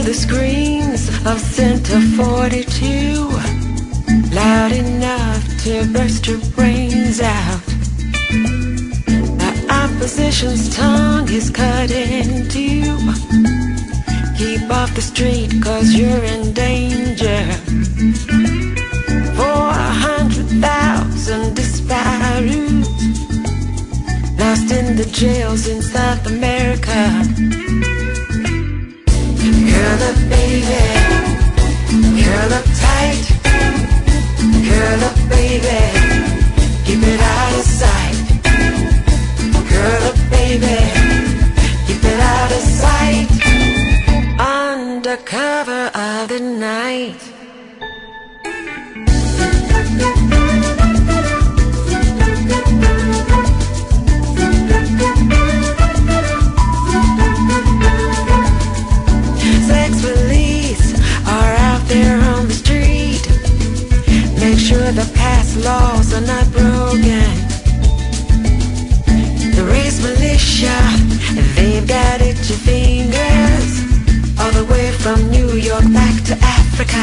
the screams of Center 42, loud enough to burst your brains out. The opposition's tongue is cut in two. Keep off the street, 'cause you're in danger. 400,000 disparate, lost in the jails in South America. Curl up, baby, curl up tight. Curl up, baby, keep it out of sight. Curl up, baby, keep it out of sight. Under cover of the night. Sex police are out there on the street. Make sure the past laws are not broken. The race militia, they've got itchy fingers, all the way from New York back to Africa.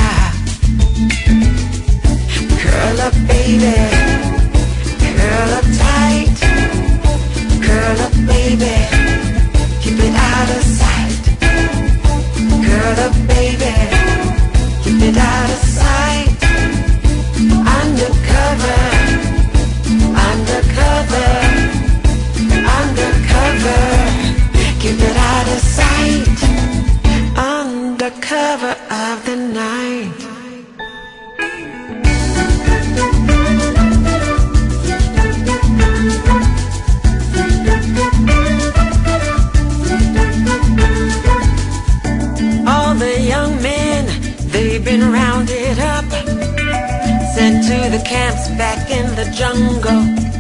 Curl up, baby, curl up tight. Curl up, baby, keep it out of sight. Curl up, baby, keep it out of sight. Undercover, undercover, undercover, keep it out of sight. Under cover of the night. All the young men, they've been rounded up, sent to the camps back in the jungle.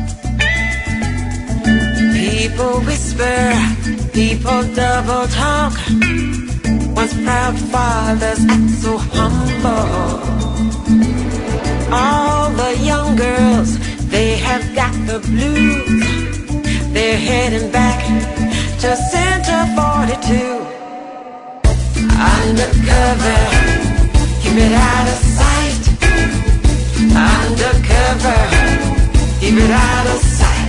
People whisper, people double talk. Once proud fathers act so humble. All the young girls, they have got the blues. They're heading back to Center 42. Undercover, keep it out of sight. Undercover, keep it out of sight.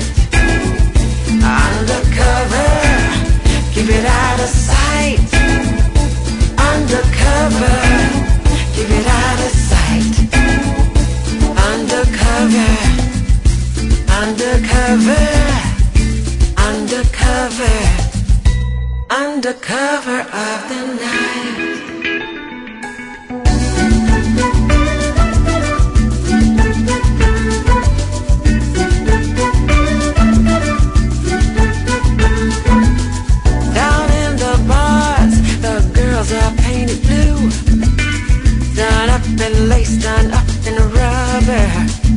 Undercover, keep it out of sight. Undercover, keep it out of sight. Undercover, undercover, undercover, undercover of the night. Down in the bars, the girls are painted blue, done up and laced, done up in rubber.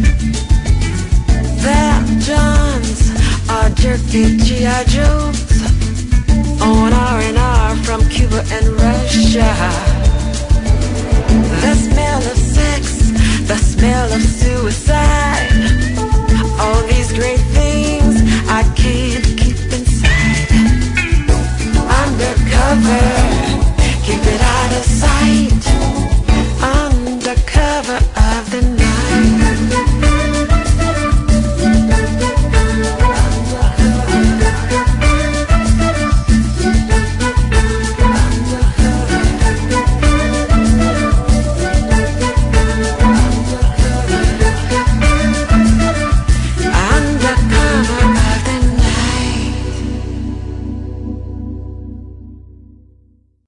Their Johns are jerky G.I. Joes on R&R from Cuba and Russia. The smell of sex, the smell of suicide, all these great things I can't keep inside. Undercover, keep it out of sight. Under cover of the